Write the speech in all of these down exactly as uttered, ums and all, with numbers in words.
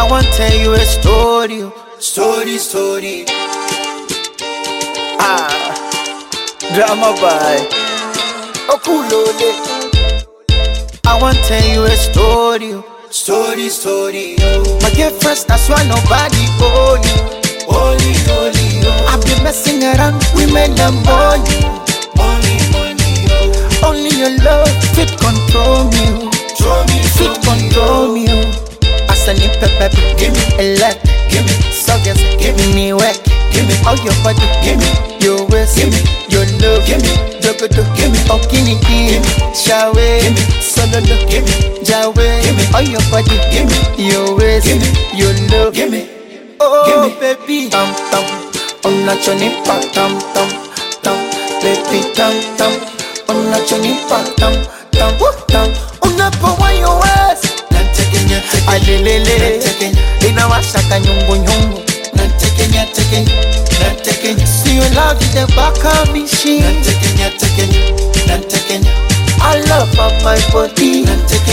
I want to tell you a story, story, story. Ah, drama by Okulole. I want to tell you a story, story, story. My girlfriend, that's why nobody own you. Only, only, I've been messing around women and money. Only, only, only your love fit control me. Fit control me. As I need pepper, give me a lot, give me suckers, give me work, give me all your body, give me your waist, give me your love, give me jogodo, give me okini, give me shawe, give me sololo, give me jawe, give me all your body, give me your waist, give me your love, give me oh baby, tam tam, on a choni pa tam tam tam, baby tam tam, on a choni pa tam tam tam, on a pa wa your waist. Alelele, inawashaka nyungu nyungu. See your love in the back of me, she. I love of my body.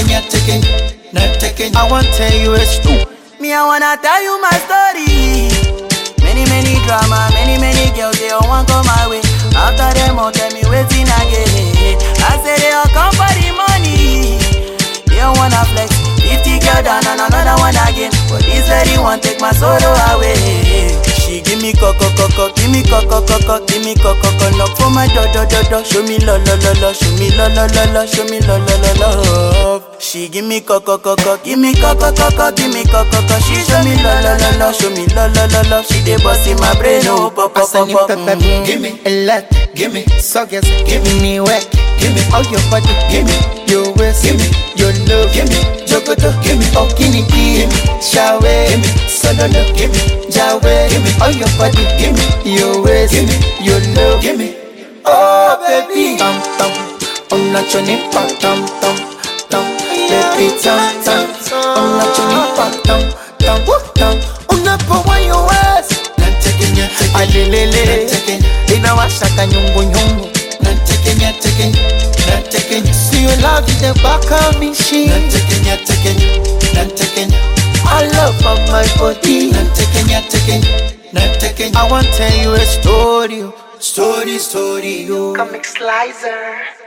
I want to tell you a story. Me, I wanna tell you my story. Many, many drama, many, many girls, they all want come my way. After them, all tell me waiting again. I say they all come for the money. They don't wanna flex. Fifty girl down and another one again. But this lady won't take my sorrow away. She give me coco coco, give me coco coco, give me coco coco. Knock for my do do do do. Show me lo lo lo lo, show me lo lo lo lo, show me lo lo lo lo. She give me coco coco, give me coco coco, give me coco coco. She show me lo lo lo lo, show me lo lo lo lo. She dey bust in my brain, oh pop pop pop pop. Give me a lot, give me suckers, give me work, give me all your body, give me your waist, give me your love, give me jogodo, give me okini, give me shawe, give me sololo, give me jawe, give me all your body, give me your waist, give me your love, give me oh baby, tam tam, on a choni pa tam tam tam, baby tam tam, on a choni pa tam tam tam, on a pa wa your waist. Alelele, inawashaka nyungu nyungu. See your love in the back of me, she. I love of my body. I want to tell you a story, story, story. Comic Slicer.